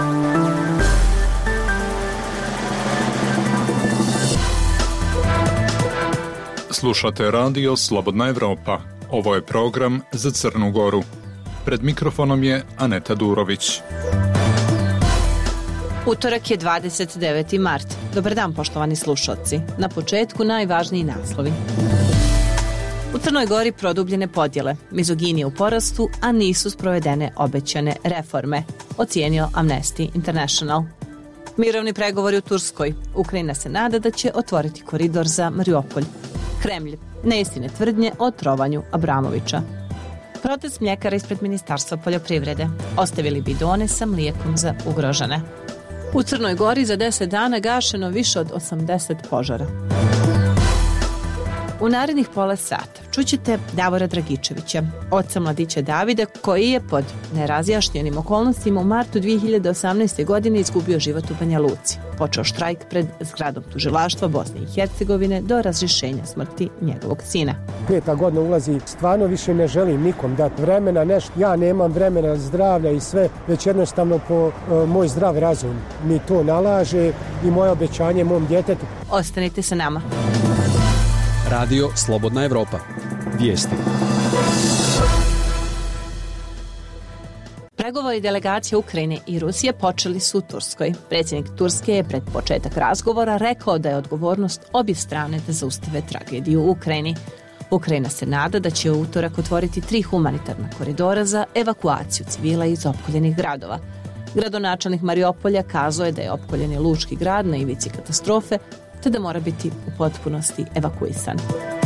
Slušate radio Slobodna Evropa. Ovo je program za Crnu Goru. Pred mikrofonom je Aneta Durović. Utorak je 29. mart. Dobar dan, poštovani slušalci. Na početku najvažniji naslovi. U Crnoj Gori produbljene podjele, mizoginija u porastu, a nisu sprovedene obećane reforme, ocijenio Amnesty International. Mirovni pregovori u Turskoj. Ukrajina se nada da će otvoriti koridor za Mariupolj. Kremlj. Neistine tvrdnje o trovanju Abramovića. Protest mljekara ispred Ministarstva poljoprivrede. Ostavili bidone sa mlijekom za ugrožene. U Crnoj Gori za 10 dana gašeno više od 80 požara. U narednih pola sata čućete Davora Dragičevića, oca mladića Davida, koji je pod nerazjašnjenim okolnostima u martu 2018. godine izgubio život u Banja Luci. Počeo štrajk pred zgradom tužilaštva Bosne i Hercegovine do razrješenja smrti njegovog sina. 5. godina ulazi, stvarno više ne želim nikom dati vremena, nešto. Ja nemam vremena, zdravlja i sve, već jednostavno po moj zdrav razum mi to nalaže i moje obećanje mom djetetu. Ostanite sa nama. Radio Slobodna Evropa. Vijesti. Pregovori delegacije Ukrajine i Rusije počeli su u Turskoj. Predsjednik Turske je pred početak razgovora rekao da je odgovornost obje strane da zaustave tragediju u Ukrajini. Ukrajina se nada da će u utorak otvoriti 3 humanitarna koridora za evakuaciju civila iz opkoljenih gradova. Gradonačelnik Mariupolja kazao je da je opkoljeni lučki grad na ivici katastrofe, te da mora biti u potpunosti evakuisan.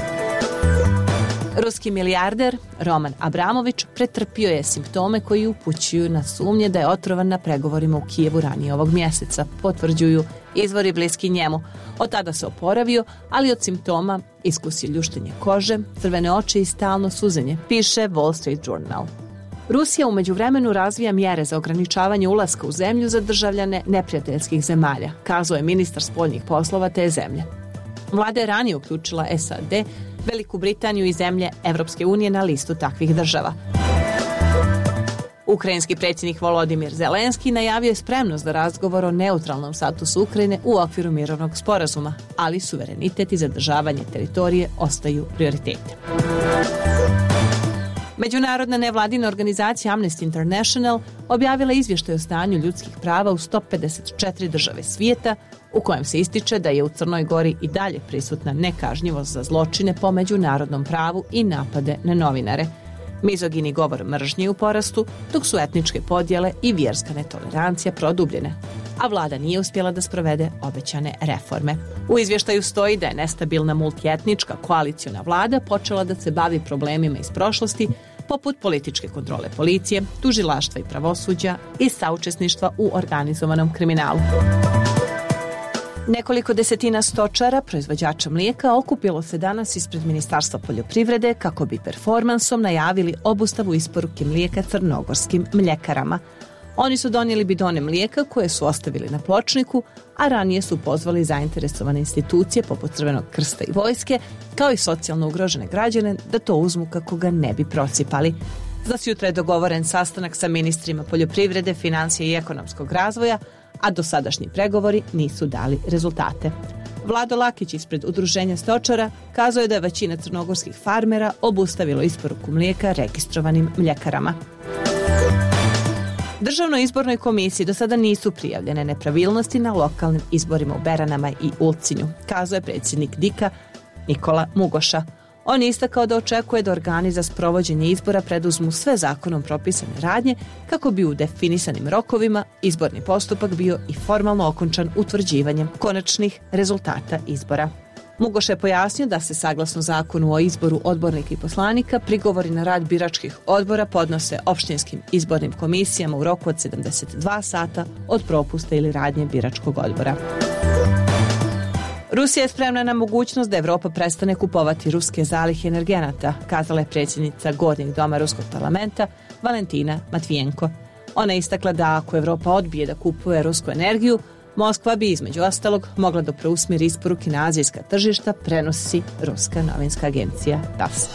Ruski milijarder Roman Abramović pretrpio je simptome koji upućuju na sumnje da je otrovan na pregovorima u Kijevu ranije ovog mjeseca, potvrđuju izvori bliski njemu. Od tada se oporavio, ali od simptoma iskusio ljuštenje kože, crvene oči i stalno suzenje, piše Wall Street Journal. Rusija u međuvremenu razvija mjere za ograničavanje ulaska u zemlju za državljane neprijateljskih zemalja, kazao je ministar spoljnih poslova te zemlje. Vlada je ranije uključila SAD, Veliku Britaniju i zemlje Evropske unije na listu takvih država. Ukrajinski predsjednik Volodimir Zelenski najavio je spremnost za razgovor o neutralnom statusu Ukrajine u okviru mirovnog sporazuma, ali suverenitet i zadržavanje teritorije ostaju prioritete. Međunarodna nevladina organizacija Amnesty International objavila izvještaj o stanju ljudskih prava u 154 države svijeta, u kojem se ističe da je u Crnoj Gori i dalje prisutna nekažnjivost za zločine po međunarodnom pravu i napade na novinare. Mizogini govor mržnje u porastu, dok su etničke podjele i vjerska netolerancija produbljene, a vlada nije uspjela da sprovede obećane reforme. U izvještaju stoji da je nestabilna multietnička koaliciona vlada počela da se bavi problemima iz prošlosti, poput političke kontrole policije, tužilaštva i pravosuđa i saučesništva u organizovanom kriminalu. Nekoliko desetina stočara, proizvođača mlijeka, okupilo se danas ispred Ministarstva poljoprivrede kako bi performansom najavili obustavu isporuke mlijeka crnogorskim mljekarama. Oni su donijeli bidone mlijeka koje su ostavili na pločniku, a ranije su pozvali zainteresovane institucije poput Crvenog krsta i vojske, kao i socijalno ugrožene građane, da to uzmu kako ga ne bi procipali. Za sutra je dogovoren sastanak sa ministrima poljoprivrede, financije i ekonomskog razvoja, a dosadašnji pregovori nisu dali rezultate. Vlado Lakić ispred Udruženja stočara kazao je da je većina crnogorskih farmera obustavilo isporuku mlijeka registrovanim mljekarama. Državnoj izbornoj komisiji do sada nisu prijavljene nepravilnosti na lokalnim izborima u Beranama i Ulcinju, kazao je predsjednik DIK-a Nikola Mugoša. On je istakao da očekuje da organi za sprovođenje izbora preduzmu sve zakonom propisane radnje kako bi u definisanim rokovima izborni postupak bio i formalno okončan utvrđivanjem konačnih rezultata izbora. Mugoš je pojasnio da se saglasno zakonu o izboru odbornika i poslanika prigovori na rad biračkih odbora podnose opštinskim izbornim komisijama u roku od 72 sata od propusta ili radnje biračkog odbora. Rusija je spremna na mogućnost da Evropa prestane kupovati ruske zalihe energenata, kazala je predsjednica Gornjeg doma Ruskog parlamenta Valentina Matvijenko. Ona je istakla da ako Evropa odbije da kupuje rusku energiju, Moskva bi između ostalog mogla da preusmjeri isporuke na azijska tržišta, prenosi ruska novinska agencija TASS.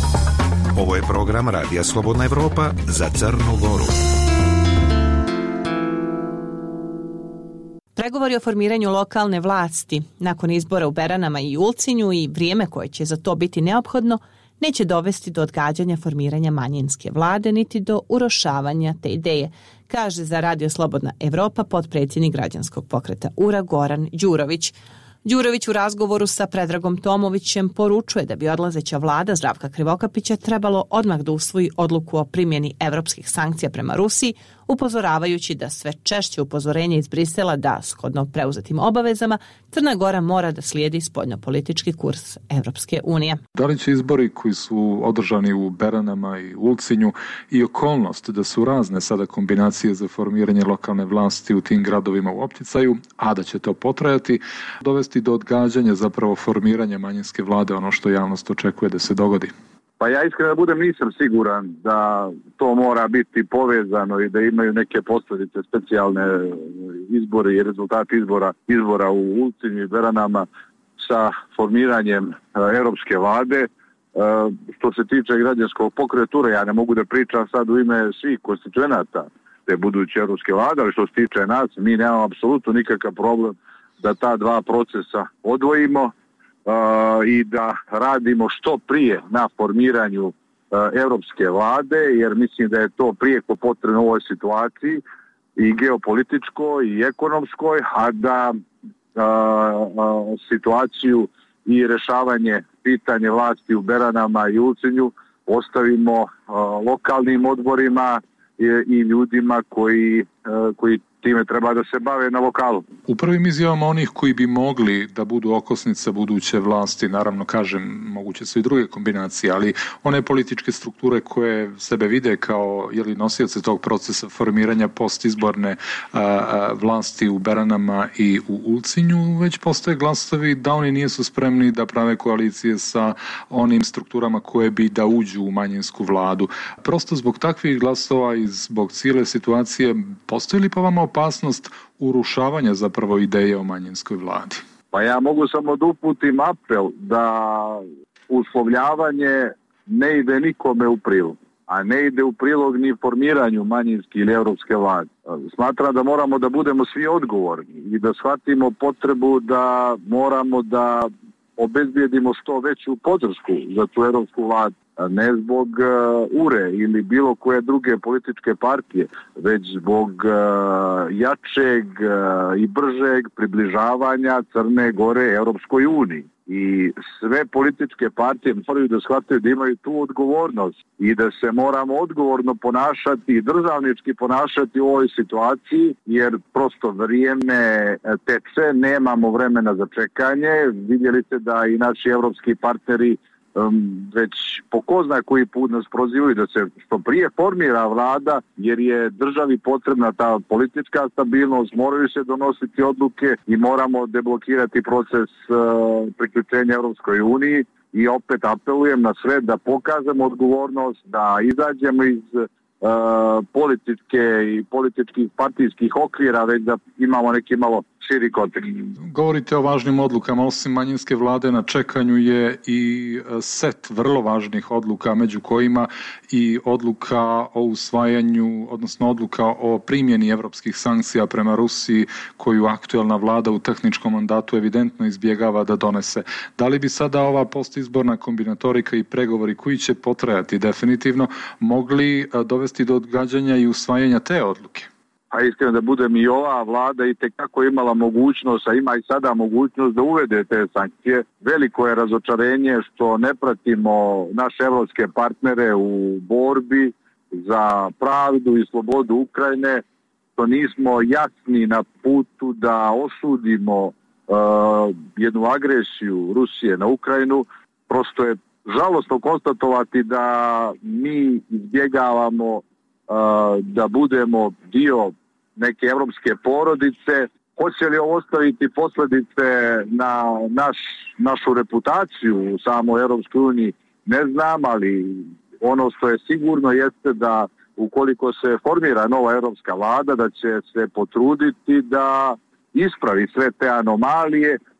Ovo je program Radija Slobodna Evropa za Crnu Goru. Pregovori o formiranju lokalne vlasti nakon izbora u Beranama i Ulcinju i vrijeme koje će za to biti neophodno neće dovesti do odgađanja formiranja manjinske vlade niti do urušavanja te ideje, kaže za Radio Slobodna Evropa potpredsjednik građanskog pokreta URA Goran Đurović. Đurović u razgovoru sa Predragom Tomovićem poručuje da bi odlazeća vlada Zdravka Krivokapića trebalo odmah da usvoji odluku o primjeni evropskih sankcija prema Rusiji, upozoravajući da sve češće upozorenje iz Brisela da, shodno preuzetim obavezama, Crna Gora mora da slijedi spoljnopolitički kurs Evropske unije. Da li će izbori koji su održani u Beranama i Ulcinju i okolnost da su razne sada kombinacije za formiranje lokalne vlasti u tim gradovima u opticaju, a da će to potrajati, dovesti do odgađanja zapravo formiranja manjinske vlade, ono što javnost očekuje da se dogodi? Pa ja iskreno da budem nisam siguran da to mora biti povezano i da imaju neke posljedice specijalne izbori i rezultati izbora u Ulcinju i Beranama sa formiranjem europske vlade. Što se tiče građanskog pokreta, ja ne mogu da pričam sad u ime svih konstituenata te buduće europske vlade, ali što se tiče nas, mi nemamo apsolutno nikakav problem da ta dva procesa odvojimo i da radimo što prije na formiranju europske vlade, jer mislim da je to prijeko potrebno u ovoj situaciji i geopolitičkoj i ekonomskoj, a da situaciju i rješavanje pitanje vlasti u Beranama i Ulcinju ostavimo lokalnim odborima i ljudima koji time treba da se bave na lokalu. U prvim izjavama onih koji bi mogli da budu okosnica buduće vlasti, naravno kažem, moguće su i druge kombinacije, ali one političke strukture koje sebe vide kao nosioce tog procesa formiranja postizborne vlasti u Beranama i u Ulcinju, već postoje glasovi da oni nisu spremni da prave koalicije sa onim strukturama koje bi da uđu u manjinsku vladu. Prosto zbog takvih glasova i zbog cijele situacije postoji li po vama opasnost urušavanja zapravo ideje o manjinskoj vladi? Pa ja mogu samo da uputim apel da uslovljavanje ne ide nikome u prilog, a ne ide u prilog ni formiranju manjinske ili europske vlade. Smatram da moramo da budemo svi odgovorni i da shvatimo potrebu da moramo da obezbijedimo što veću podršku za tu europsku vladu. Ne zbog URE ili bilo koje druge političke partije, već zbog jačeg i bržeg približavanja Crne Gore Europskoj uniji. I sve političke partije moraju da shvataju da imaju tu odgovornost i da se moramo odgovorno ponašati i državnički ponašati u ovoj situaciji, jer prosto vrijeme teče, nemamo vremena za čekanje. Vidjeli ste da i naši evropski partneri već po ko zna koji put nas prozivaju da se što prije formira vlada, jer je državi potrebna ta politička stabilnost, moraju se donositi odluke i moramo deblokirati proces priključenja Europskoj uniji. I opet apelujem na sve da pokažemo odgovornost, da izađemo iz političke i političkih partijskih okvira, već da imamo neki malo širi kontekst. Govorite o važnim odlukama, osim manjinske vlade na čekanju je i set vrlo važnih odluka, među kojima i odluka o usvajanju, odnosno odluka o primjeni evropskih sankcija prema Rusiji, koju aktuelna vlada u tehničkom mandatu evidentno izbjegava da donese. Da li bi sada ova postizborna kombinatorika i pregovori koji će potrajati definitivno mogli dovesti do odgađanja i usvajanja te odluke? A iskreno da budem, i ova vlada i tekako imala mogućnost, a ima i sada mogućnost da uvede te sankcije. Veliko je razočarenje što ne pratimo naše evropske partnere u borbi za pravdu i slobodu Ukrajine, što nismo jasni na putu da osudimo jednu agresiju Rusije na Ukrajinu. Prosto je žalosno konstatovati da mi izbjegavamo da budemo dio neke evropske porodice. Hoće li ovo ostaviti posljedice na našu reputaciju u samoj Europskoj uniji, ne znam, ali ono što je sigurno jeste da ukoliko se formira nova europska vlada, da će se potruditi da ispravi sve te anomalije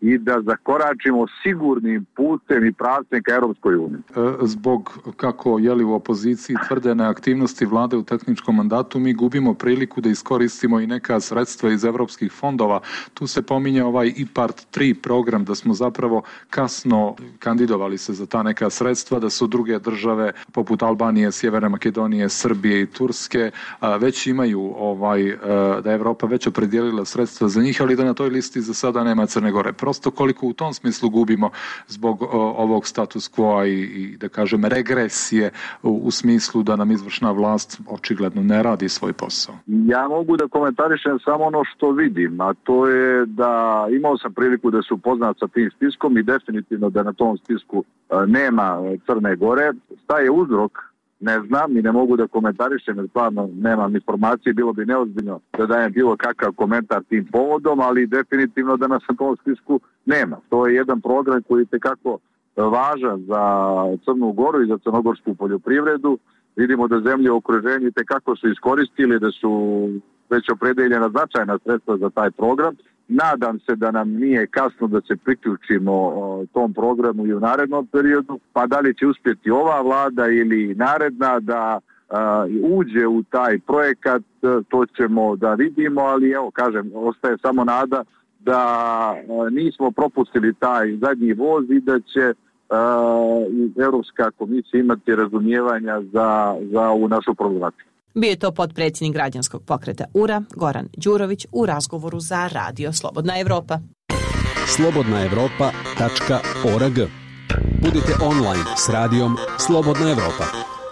i da zakoračimo sigurnim putem i pravcem ka Europskoj uniji. Zbog, kako u opoziciji tvrde neaktivnosti vlade u tehničkom mandatu, mi gubimo priliku da iskoristimo i neka sredstva iz evropskih fondova. Tu se pominje ovaj IPARD 3 program, da smo zapravo kasno kandidovali se za ta neka sredstva, da su druge države poput Albanije, Sjeverne Makedonije, Srbije i Turske već imaju da je Evropa već opredijelila sredstva za njih, ali da na toj listi za sada nema Crne Gore. Prosto koliko u tom smislu gubimo zbog ovog status quo i da kažem regresije u smislu da nam izvršna vlast očigledno ne radi svoj posao. Ja mogu da komentarišem samo ono što vidim, a to je da imao sam priliku da se upoznam sa tim spiskom i definitivno da na tom spisku nema Crne Gore. Šta je uzrok? Ne znam i ne mogu da komentarišem, jer stvarno nemam informacije, bilo bi neozbiljno da dajem bilo kakav komentar tim povodom, ali definitivno da nas na tom spisku nema. To je jedan program koji je tekako važan za Crnu Goru i za crnogorsku poljoprivredu. Vidimo da zemlje u okruženju tekako su iskoristili, da su već opredeljena značajna sredstva za taj program. Nadam se da nam nije kasno da se priključimo tom programu i u narednom periodu, pa da li će uspjeti ova vlada ili naredna da uđe u taj projekat, to ćemo da vidimo, ali evo kažem, ostaje samo nada da nismo propustili taj zadnji voz i da će Europska komisija imati razumijevanja za ovu našu problematiku. Bio je to potpredsjednik građanskog pokreta URA, Goran Đurović, u razgovoru za Radio Slobodna Evropa. slobodnaevropa.org. Budite online s radijom Slobodna Evropa.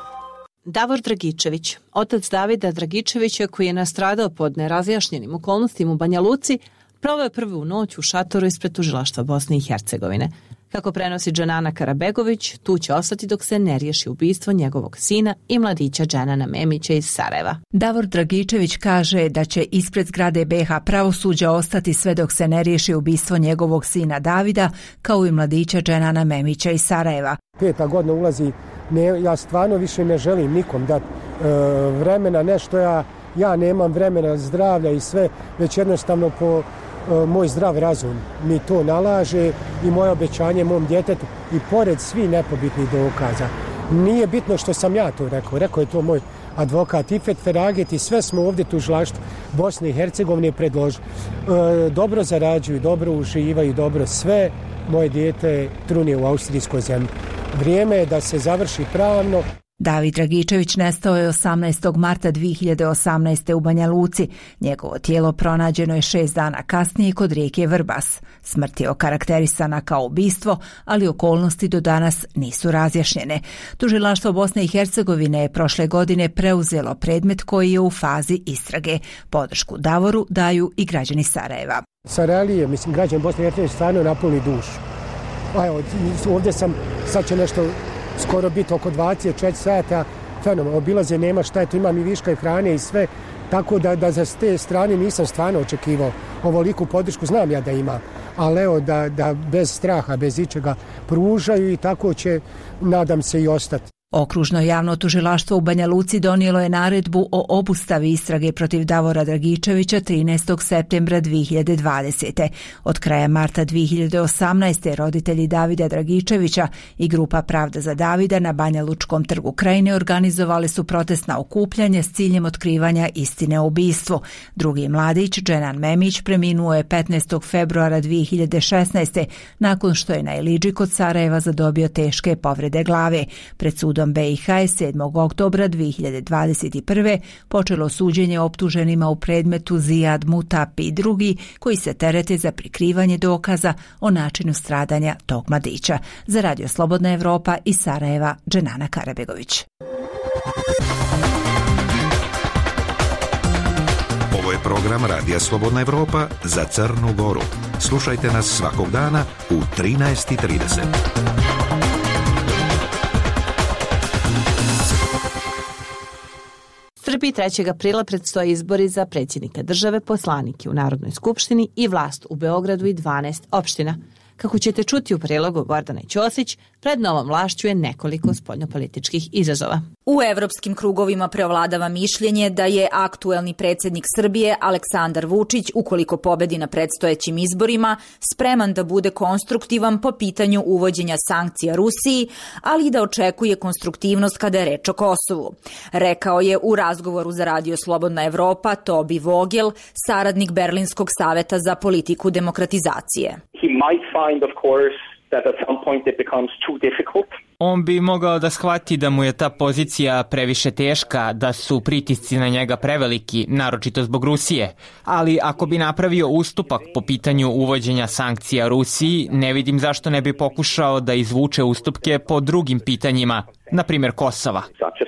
Davor Dragičević, otac Davida Dragičevića, koji je nastradao pod nerazjašnjenim okolnostima u Banja Luci, proveo je prvu noć u šatoru ispred tužilaštva Bosne i Hercegovine. Kako prenosi Dženana Karabegović, tu će ostati dok se ne riješi ubistvo njegovog sina i mladića Dženana Memića iz Sarajeva. Davor Dragičević kaže da će ispred zgrade BiH pravosuđa ostati sve dok se ne riješi ubistvo njegovog sina Davida, kao i mladića Dženana Memića iz Sarajeva. 5. godina ulazi, ja stvarno više ne želim nikom dati vremena, nešto ja nemam vremena, zdravlja i sve, već jednostavno po moj zdrav razum mi to nalaže i moje obećanje mom djetetu i pored svih nepobitnih dokaza. Nije bitno što sam ja to rekao je to moj advokat Ifet Feraget i sve smo ovdje tužilaštvo Bosne i Hercegovine predložili. Dobro zarađuju, dobro uživaju, dobro sve. Moje dijete trune u austrijskoj zemlji. Vrijeme je da se završi pravno. David Dragičević nestao je 18. marta 2018. u Banja Luci. Njegovo tijelo pronađeno je 6 dana kasnije kod rijeke Vrbas. Smrt je okarakterisana kao ubistvo, ali okolnosti do danas nisu razjašnjene. Tužilaštvo Bosne i Hercegovine je prošle godine preuzelo predmet koji je u fazi istrage. Podršku Davoru daju i građani Sarajeva. Sarajlije, građani Bosne i Hercegovine stvarno napuni dušu. Evo, ovdje sam, sad će nešto skoro biti oko 24 sata, fenomen, obilaze nema šta je tu, imam i viška i hrane i sve, tako da za te strane nisam stvarno očekivao ovoliku podršku, znam ja da ima, ali evo da bez straha, bez ičega pružaju i tako će, nadam se, i ostati. Okružno javno tužilaštvo u Banja Luci donijelo je naredbu o obustavi istrage protiv Davora Dragičevića 13. septembra 2020. Od kraja marta 2018. roditelji Davida Dragičevića i grupa Pravda za Davida na Banja Lučkom trgu Krajine organizovali su protestna okupljanje s ciljem otkrivanja istine o ubistvu. Drugi mladić, Dženan Memić, preminuo je 15. februara 2016. nakon što je na Ilidži kod Sarajeva zadobio teške povrede glave. Pred sudom BiH je 7. oktobra 2021. počelo suđenje optuženima u predmetu Zijad Mutap i drugi koji se terete za prikrivanje dokaza o načinu stradanja tog mladića. Za Radio Slobodna Evropa iz Sarajeva, Dženana Karabegović. Ovo je program Radija Slobodna Evropa za Crnu Goru. Slušajte nas svakog dana u 13:30. Srbiji 3. aprila predstoje izbori za predsjednika države, poslanike u Narodnoj skupštini i vlast u Beogradu i 12 opština. Kako ćete čuti u prilogu Gordana Ćosić, pred novom vlašću je nekoliko spoljnopolitičkih izazova. U evropskim krugovima preovladava mišljenje da je aktuelni predsjednik Srbije Aleksandar Vučić, ukoliko pobedi na predstojećim izborima, spreman da bude konstruktivan po pitanju uvođenja sankcija Rusiji, ali i da očekuje konstruktivnost kada je reč o Kosovu. Rekao je u razgovoru za Radio Slobodna Evropa Tobi Vogel, saradnik Berlinskog saveta za politiku demokratizacije. He might find, of course, that at some point it becomes too difficult. On bi mogao da shvati da mu je ta pozicija previše teška, da su pritisci na njega preveliki, naročito zbog Rusije. Ali ako bi napravio ustupak po pitanju uvođenja sankcija Rusiji, ne vidim zašto ne bi pokušao da izvuče ustupke po drugim pitanjima, na primjer Kosova.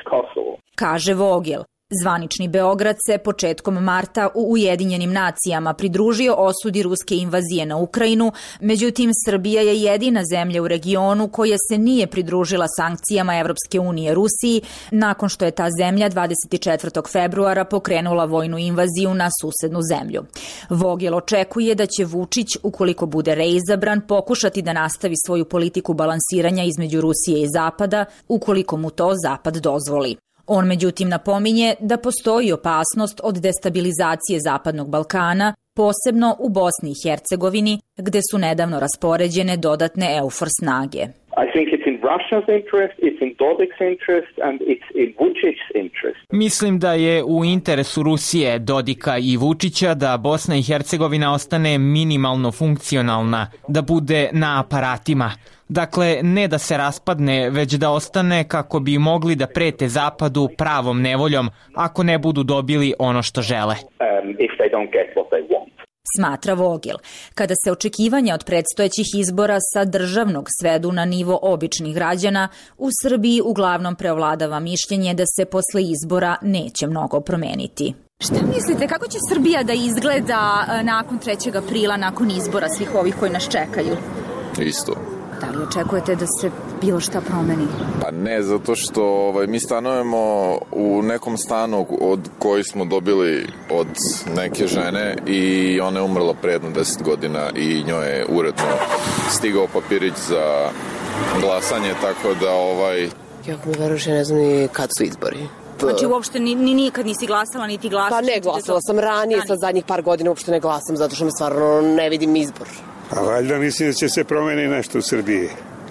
Kaže Vogel. Zvanični Beograd se početkom marta u Ujedinjenim nacijama pridružio osudi ruske invazije na Ukrajinu, međutim Srbija je jedina zemlja u regionu koja se nije pridružila sankcijama Evropske unije Rusiji nakon što je ta zemlja 24. februara pokrenula vojnu invaziju na susednu zemlju. Vogel očekuje da će Vučić, ukoliko bude reizabran, pokušati da nastavi svoju politiku balansiranja između Rusije i Zapada, ukoliko mu to Zapad dozvoli. On međutim napominje da postoji opasnost od destabilizacije Zapadnog Balkana, posebno u Bosni i Hercegovini, gde su nedavno raspoređene dodatne EUFOR snage. I think it's in Russia's interest, it's in Dodik's interest and it's in Vučić's interest. Mislim da je u interesu Rusije, Dodika i Vučića da Bosna i Hercegovina ostane minimalno funkcionalna, da bude na aparatima. Dakle, ne da se raspadne, već da ostane kako bi mogli da prete Zapadu pravom nevoljom ako ne budu dobili ono što žele. If they don't get what they want. Smatra Vogel. Kada se očekivanja od predstojećih izbora sa državnog svedu na nivo običnih građana, u Srbiji uglavnom preovladava mišljenje da se posle izbora neće mnogo promeniti. Šta mislite, kako će Srbija da izgleda nakon 3. aprila, nakon izbora svih ovih koji nas čekaju? Isto. Da li očekujete da se bilo šta promeni? Pa ne, zato što mi stanujemo u nekom stanu od koji smo dobili od neke žene i ona je umrla pre jedno 10 godina i njoj je uredno stigao papirić za glasanje, tako da Jako mi veruš, ja ne znam ni kad su izbori. Znači uopšte nikad nisi glasala, niti glasaš? Pa ne, glasala sam ranije, sad zadnjih par godina uopšte ne glasam, zato što me stvarno ne vidim izbor. A valjda mislim da će se promeni nešto u Srbiji.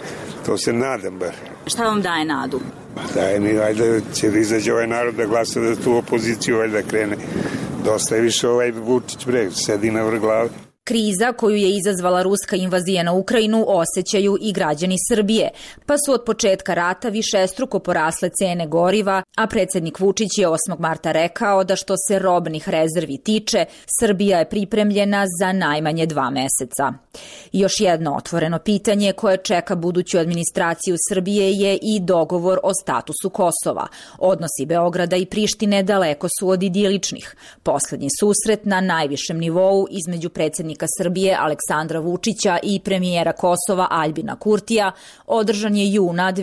To se nadam bar. Šta vam daje nadu? Daje mi, valjda će da izađe ovaj narod da glasa da tu opoziciju valjda krene. Dosta je više Vučić sedi na vrh glave. Kriza koju je izazvala ruska invazija na Ukrajinu osjećaju i građani Srbije, pa su od početka rata višestruko porasle cene goriva, a predsjednik Vučić je 8. marta rekao da što se robnih rezervi tiče, Srbija je pripremljena za najmanje 2 meseca. Još jedno otvoreno pitanje koje čeka buduću administraciju Srbije je i dogovor o statusu Kosova. Odnosi Beograda i Prištine daleko su od idiličnih. Poslednji susret na najvišem nivou između predsjednika Srbije Aleksandra Vučića i premijera Kosova Aljbina Kurtija održan je juna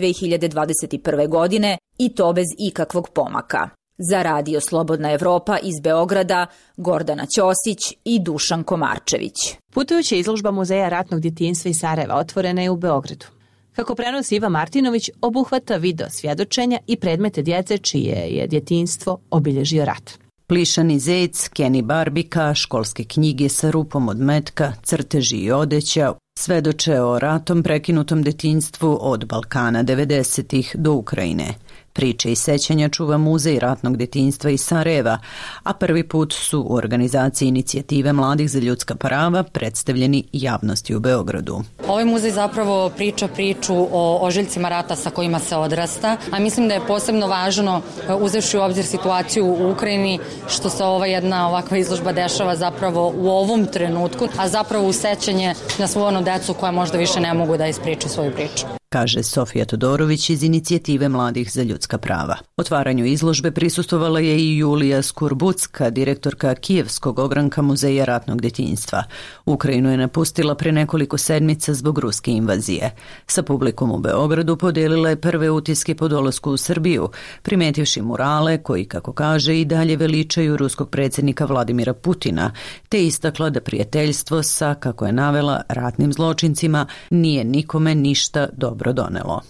2021. godine i to bez ikakvog pomaka. Za Radio Slobodna Evropa iz Beograda, Gordana Ćosić i Dušan Komarčević. Putujuća izložba Muzeja ratnog djetinjstva iz Sarajeva otvorena je u Beogradu. Kako prenosi Iva Martinović, obuhvata video svjedočenja i predmete djece čije je djetinjstvo obilježio rat. Plišani zec, Kenny Barbika, školske knjige sa rupom od metka, crteži i odeća, svedoče o ratom prekinutom detinjstvu od Balkana 90-ih do Ukrajine. Priče i sećanja čuva Muzej ratnog detinjstva iz Sarajeva, a prvi put su u organizaciji Inicijative mladih za ljudska prava predstavljeni javnosti u Beogradu. Ovaj muzej zapravo priča priču o ožiljcima rata sa kojima se odrasta, a mislim da je posebno važno, uzevši u obzir situaciju u Ukrajini, što se ova jedna ovakva izložba dešava zapravo u ovom trenutku, a zapravo u sećanje na svu onu decu koja možda više ne mogu da ispriču svoju priču. kaže Sofija Todorović iz Inicijative mladih za ljudska prava. Otvaranju izložbe prisustvovala je i Julija Skurbucka, direktorka Kijevskog ogranka Muzeja ratnog detinjstva. Ukrajinu je napustila pre nekoliko sedmica zbog ruske invazije. Sa publikom u Beogradu podijelila je prve utiske po dolasku u Srbiju, primetivši murale koji, kako kaže, i dalje veličaju ruskog predsjednika Vladimira Putina, te istakla da prijateljstvo sa, kako je navela, ratnim zločincima nije nikome ništa dobro donelo.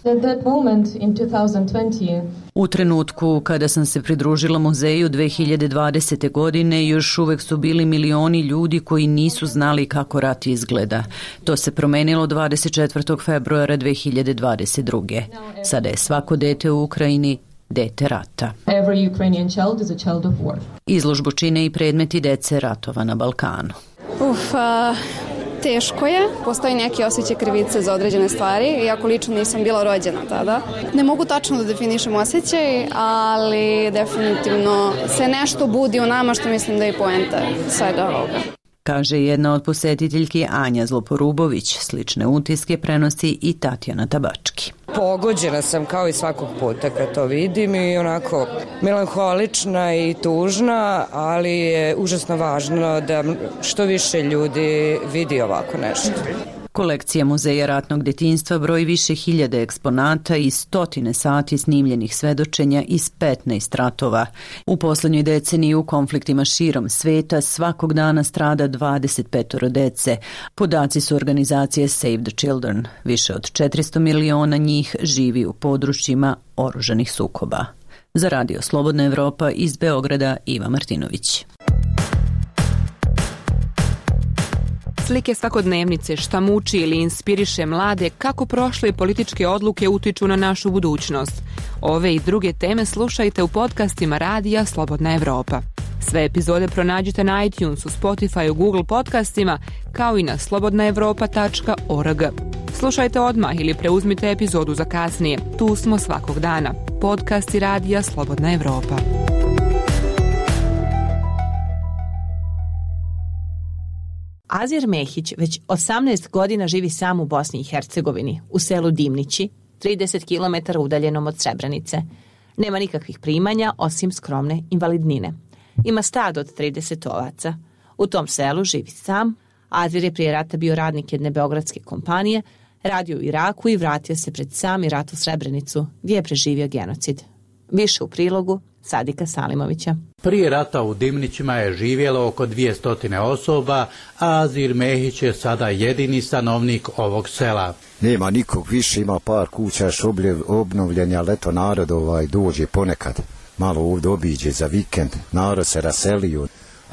U trenutku kada sam se pridružila muzeju 2020. godine, još uvek su bili milioni ljudi koji nisu znali kako rat izgleda. To se promenilo 24. februara 2022. Sada je svako dete u Ukrajini dete rata. Izložbu čine i predmeti dece ratova na Balkanu. Teško je, postoji neki osjećaj krivice za određene stvari, iako lično nisam bila rođena tada. Ne mogu tačno da definišem osjećaj, ali definitivno se nešto budi u nama što mislim da je poenta svega ovoga. Kaže jedna od posetiteljki Anja Zloporubović. Slične utiske prenosi i Tatjana Tabački. Pogođena sam kao i svakog puta kad to vidim i onako melanholična i tužna, ali je užasno važno da što više ljudi vidi ovako nešto. Kolekcija Muzeja ratnog detinjstva broji više hiljade eksponata i stotine sati snimljenih svedočenja iz 15 ratova. U poslednjoj deceniji u konfliktima širom sveta svakog dana strada 25 dece. Podaci su organizacije Save the Children. Više od 400 miliona njih živi u područjima oružanih sukoba. Za Radio Slobodna Evropa iz Beograda, Iva Martinović. Slike svakodnevnice, šta muči ili inspiriše mlade, kako prošle političke odluke utiču na našu budućnost. Ove i druge teme slušajte u podcastima Radija Slobodna Evropa. Sve epizode pronađite na iTunesu, Spotifyu, Google podcastima, kao i na slobodnaevropa.org. Slušajte odmah ili preuzmite epizodu za kasnije. Tu smo svakog dana. Podcasti Radija Slobodna Evropa. Azir Mehić već 18 godina živi sam u Bosni i Hercegovini, u selu Dimnići, 30 km udaljenom od Srebrenice. Nema nikakvih primanja osim skromne invalidnine. Ima stado od 30 ovaca. U tom selu živi sam. Azir je prije rata bio radnik jedne beogradske kompanije, radio u Iraku i vratio se pred sami rat u Srebrenicu, gdje je preživio genocid. Više u prilogu Sadika Salimovića. Prije rata u Dimnićima je živjelo oko 200 osoba, a Azir Mehić je sada jedini stanovnik ovog sela. Nema nikog više, ima par kuća još obnovljenja, ali eto narod dođe ponekad. Malo ovdje obiđe za vikend, narod se raselio, a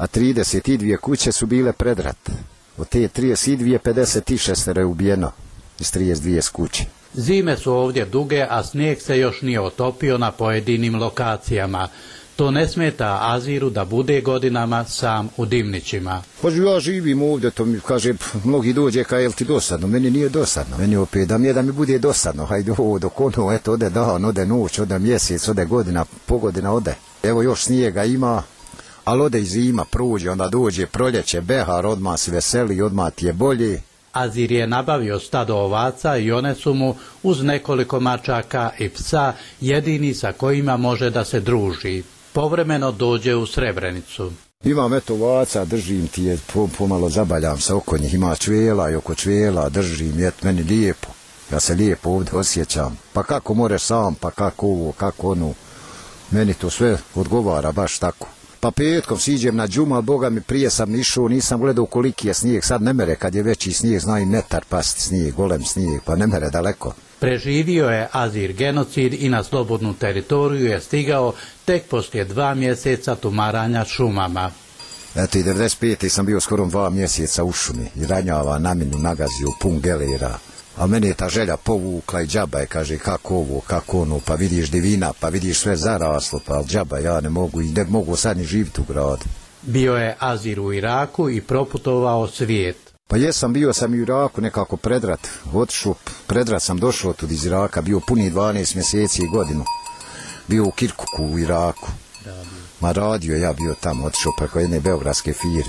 32 kuće su bile pred rat. Od te 32, 56 je ubijeno iz 32 kuće. Zime su ovdje duge, a snijeg se još nije otopio na pojedinim lokacijama. To ne smeta Aziru da bude godinama sam u Dimnićima. Pa ja živim ovdje, to mi kaže, mnogi dođe kaj je li ti dosadno, meni nije dosadno, meni opet da mi bude dosadno, hajde ovo dok ono, eto ode dan, ode noć, ode mjesec, ode godina, pogodina ode. Evo još snijega ima, ali ode i zima, prođe, onda dođe proljeće, behar, odmah si veseli, odmah ti je bolje. Azir je nabavio stado ovaca i one su mu uz nekoliko mačaka i psa jedini sa kojima može da se druži. Povremeno dođe u Srebrenicu. Imam eto ovaca, držim ti je, pomalo zabaljam se oko njih, ima čvela i oko čvela držim, je meni lijepo. Ja se lijepo ovdje osjećam. Pa kako moreš sam, pa kako ovo, kako ono. Meni to sve odgovara baš tako. Pa petkom siđem na džumu, ali Boga mi prije sam išao, nisam gledao koliki je snijeg, sad ne mere kad je veći snijeg, zna i metar pasti snijeg, golem snijeg, pa ne mere daleko. Preživio je Azir genocid i na slobodnu teritoriju je stigao tek poslije 2 mjeseca tumaranja šumama. Eto i 95. sam bio skoro 2 mjeseca u šumi i ranjava naminu nagazio pun gelera. A meni je ta želja povukla i džaba je, kaže, kako ovo, kako ono, pa vidiš divina, pa vidiš sve zaraslo, pa džaba, ja ne mogu sad ni živjeti u gradu. Bio je Azir u Iraku i proputovao svijet. Pa jesam, bio sam i u Iraku nekako predrat, otišao, predrat sam došao od iz Iraka, bio puni 12 mjeseci i godinu. Bio u Kirkuku u Iraku. Ma radio ja bio tamo, otišao preko jedne beogradske firme.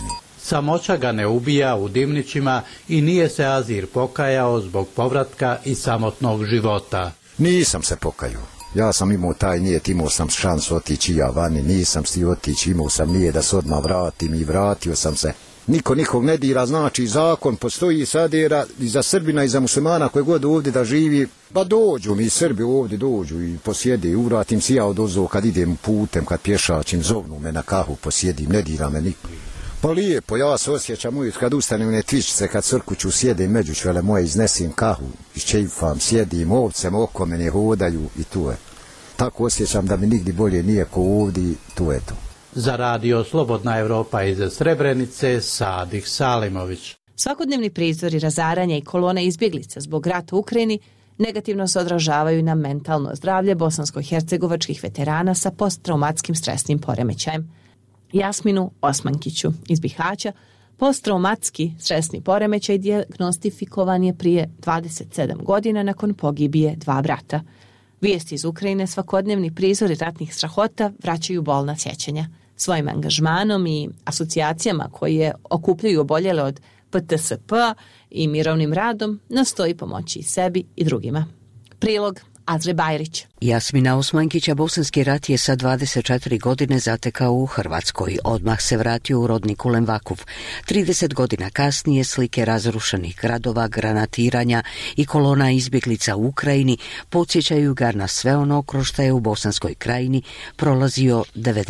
Samoća ga ne ubija u dimnićima i nije se Azir pokajao zbog povratka i samotnog života. Nisam se pokajao. Ja sam imao taj nijet, imao sam šansu otići ja vani, nisam htio otići, imao sam nije da se odmah vratim i vratio sam se. Niko nikog ne dira, znači zakon postoji sadera i za Srbina i za muslimana koje god ovdje da živi. Pa dođu mi Srbi ovdje, dođu i posjede i uvratim se ja odozvo kad idem putem, kad pješačim, zovnu me na kahu, posjedim, ne dira me niko. Pa lijepo, ja se osjećam uvijek kad ustanem ne tvičice, kad crkuću sjedem među čvele moje, iznesim kahu, iščeifam, sjedim, ovcem oko mene hodaju i tu je. Tako osjećam da mi nigdje bolje nije ko ovdje, tu je to. Za radio Slobodna Evropa iz Srebrenice, Sadih Salimović. Svakodnevni prizori razaranja i kolone izbjeglica zbog rata u Ukrajini negativno se odražavaju na mentalno zdravlje bosansko-hercegovačkih veterana sa posttraumatskim stresnim poremećajem. Jasminu Osmankiću iz Bihaća posttraumatski stresni poremećaj dijagnostifikovan je prije 27 godina nakon pogibije 2 brata. Vijesti iz Ukrajine, svakodnevni prizori ratnih strahota vraćaju bolna sjećanja. Svojim angažmanom i asocijacijama koje okupljaju oboljele od PTSP i mirovnim radom nastoji pomoći sebi i drugima. Prilog Azre Bajrić. Jasmina Osmankića bosanski rat je sa 24 godine zatekao u Hrvatskoj. Odmah se vratio u rodni Kulen Vakuf. 30 godina kasnije slike razrušenih gradova, granatiranja i kolona izbjeglica u Ukrajini podsjećaju ga na sve ono kroz što je u Bosanskoj krajini prolazio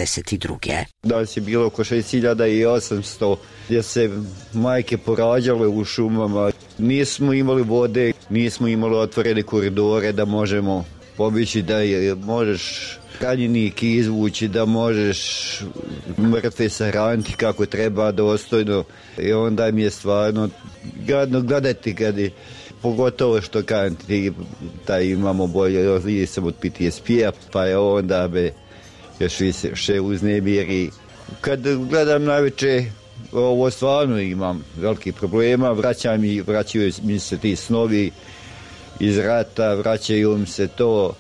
92. Danas je bilo oko 6800 gdje se majke porađale u šumama. Nismo imali vode, nismo imali otvorene koridore da možemo pobići, da možeš ranjenike izvući, da možeš mrtve sahraniti kako treba dostojno. I onda mi je stvarno gadno gledati kad je, pogotovo što kažem ti, da imamo bolje, sam od PTSP-a, pa je onda me još više uznemiri. Kad gledam najveće, ovo stvarno imam veliki problema, vraćaju mi se ti snovi iz rata, vraćaju mi se to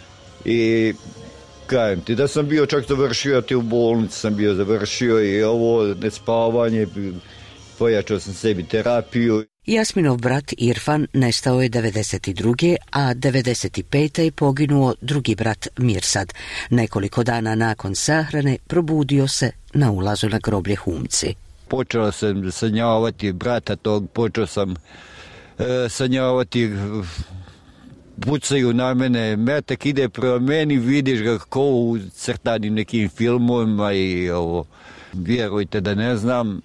i kajem ti da sam bio čak završio, ti u bolnici sam bio završio i ovo nespavanje, pojačao sam sebi terapiju. Jasminov brat Irfan nestao je 92. a 95. je poginuo drugi brat Mirsad. Nekoliko dana nakon sahrane probudio se na ulazu na groblje Humci. Počeo sam sanjavati brata tog, počeo sam sanjavati, pucaju na mene, metak ide prema meni, vidiš ga kao u crtanim nekim filmovima i ovo, vjerujte da ne znam,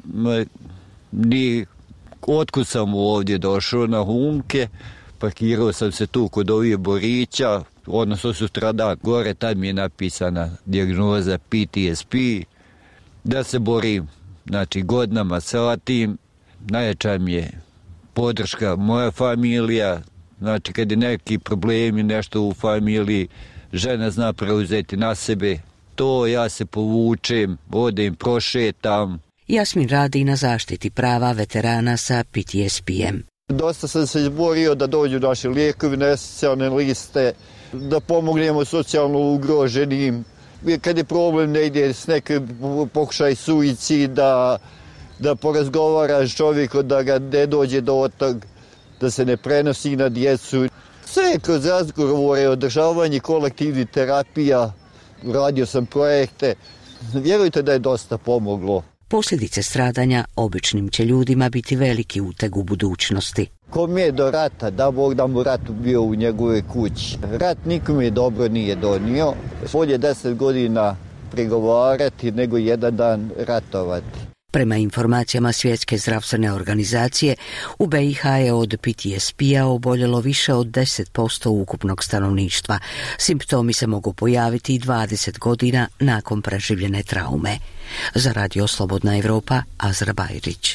ni otkud sam ovdje došao na Humke, parkirao sam se tu kod ovih Borića, odnosno sutradan, gore tad mi je napisana dijagnoza PTSP, da se borim. Znači, godinama sa tim, najjača mi je podrška moja familija, znači kad je neki problemi, nešto u familiji, žena zna preuzeti na sebe, to ja se povučem, odem, prošetam. Jasmin radi na zaštiti prava veterana sa PTSP-em. Dosta sam se izborio da dođu naše lijekovi na socijalne liste, da pomognemo socijalno ugroženim. Kad je problem negdje s nekim pokušaj suicida, da porazgovaraš čovjeku da ga ne dođe do tog, da se ne prenosi na djecu. Sve kroz razgovore, održavanje kolektivnih terapija, radio sam projekte. Vjerujte da je dosta pomoglo. Posljedice stradanja običnim će ljudima biti veliki uteg u budućnosti. Kom je do rata, da Bog da mu rat bio u njegove kući. Rat nikome dobro nije donio. Bolje 10 godina pregovarati nego jedan dan ratovati. Prema informacijama Svjetske zdravstvene organizacije, u BiH je od PTSP-a oboljelo više od 10% ukupnog stanovništva. Simptomi se mogu pojaviti i 20 godina nakon preživljene traume. Za radio Slobodna Evropa, Azra Bajrić.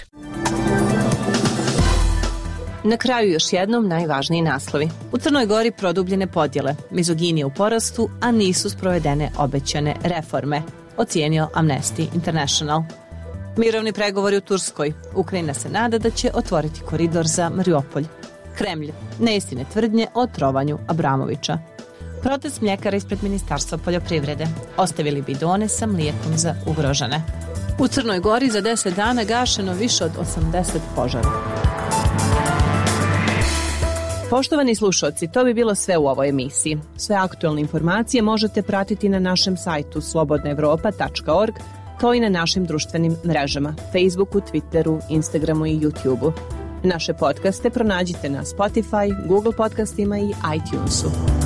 Na kraju još jednom najvažniji naslovi. U Crnoj Gori produbljene podjele, mizoginija u porastu, a nisu sprovedene obećane reforme, ocijenio Amnesty International. Mirovni pregovori u Turskoj. Ukrajina se nada da će otvoriti koridor za Mariupolj. Kremlj. Neistine tvrdnje o trovanju Abramovića. Protest mljekara ispred Ministarstva poljoprivrede. Ostavili bidone sa mlijekom za ugrožene. U Crnoj Gori za 10 dana gašeno više od 80 požara. Poštovani slušalci, to bi bilo sve u ovoj emisiji. Sve aktualne informacije možete pratiti na našem sajtu slobodnaevropa.org, kao i na našim društvenim mrežama, Facebooku, Twitteru, Instagramu i YouTubeu. Naše podcaste pronađite na Spotify, Google podcastima i iTunesu.